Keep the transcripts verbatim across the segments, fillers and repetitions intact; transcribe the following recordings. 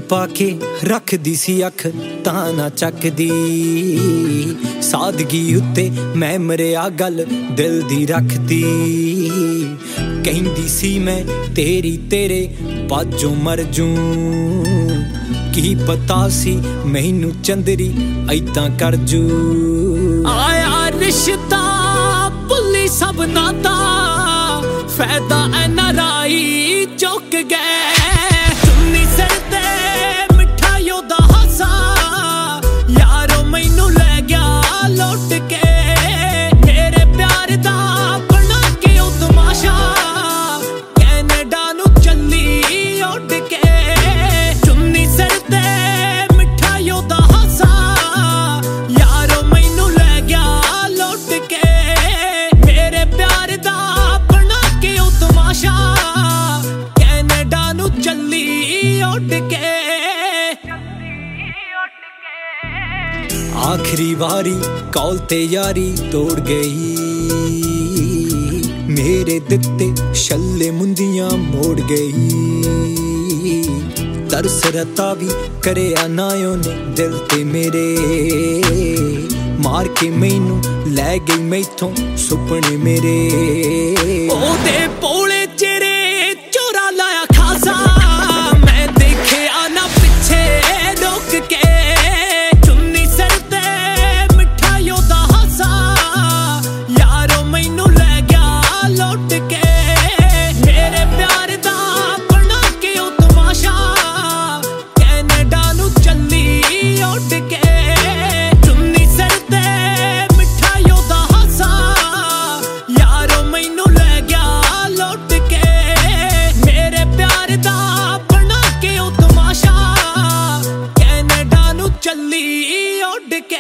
पाके रखदी सी अख तां ना चकदी सादगी उत्ते मैं मरिया गल दिल दी रखदी कहंदी सी मैं तेरी तेरे बाजों मर जूं की पता सी मैनू चंदरी ऐदां कर जू आया रिश्ता भुल्ली सब नाता फैदा एना राई चुक गए चुन्नी सिर ते मिठा योदा हासा यारो मैनू ले गया लुट के मेरे प्यार दा बना के ओ तमाशा कैनेडा नू चली उड़ के चुन्नी सिर ते मिठा योदा हासा यारो मैनू ले गया लुट के मेरे प्यार दा बना के ओ तमाशा कैनेडा नू चली उड़ के आखिरी बारी कॉल ते यारी तोड़ गई मेरे दिते छल्ले मुंदियां मोड़ गई तरस रता भी करे नायो ने दिल ते मेरे मार के मैनू लै गई मैथों सुपने मेरे ओदे पोले चेहरे चोरा लाया खासा मैं देखे आना पिछे रोक के चुन्नी सिर ते मिठा योदा हासा यारो मैनू ले गया लुट के मेरे प्यार दा बना के ओ तमाशा कैनेडा नू चली उड़ के चुन्नी सिर ते मिठा योदा हासा यारो मैनू ले गया लुट के मेरे प्यार दा बना के ओ तमाशा कैनेडा नू चली उड़ के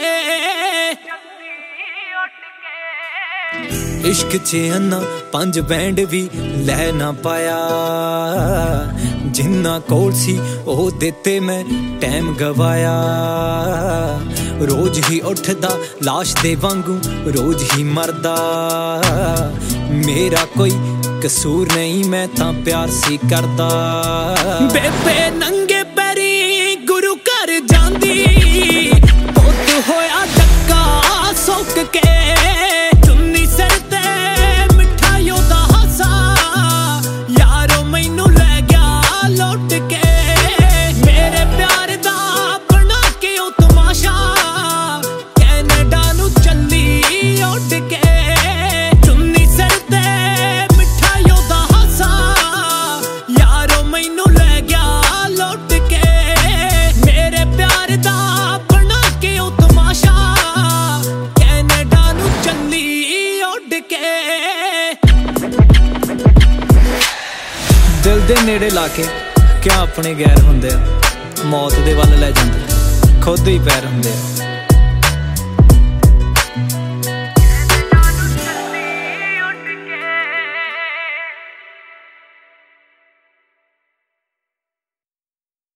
इश्क च अन्ना पंज बैंड भी लै ना पाया जिन्ना कोल सी ओ दिते मैं टैम गवाया रोज ही उठदा लाश दे वांगू रोज ही मरदा मेरा कोई कसूर नहीं मैं तां प्यार सी करदा बेबे नंगे पैरी गुरु घर जांदी पुत होया डक्का सुक के चुन्नी सिर ते मिठा योदा हासा यारो मैनू ले गया लुट के मेरे प्यार दा बना के ओ तमाशा कैनेडा नू चली उड़ के चुन्नी सिर ते मिठा योदा हासा यारो मैनू ले गया लुट के मेरे प्यार दा बना के ओ तमाशा कैनेडा नू चली उड़ के दिल दे नेड़े लाके क्या अपने गैर हुंदे आ मौत दे वल लै जांदे खुद ही पैर हुंदे आ।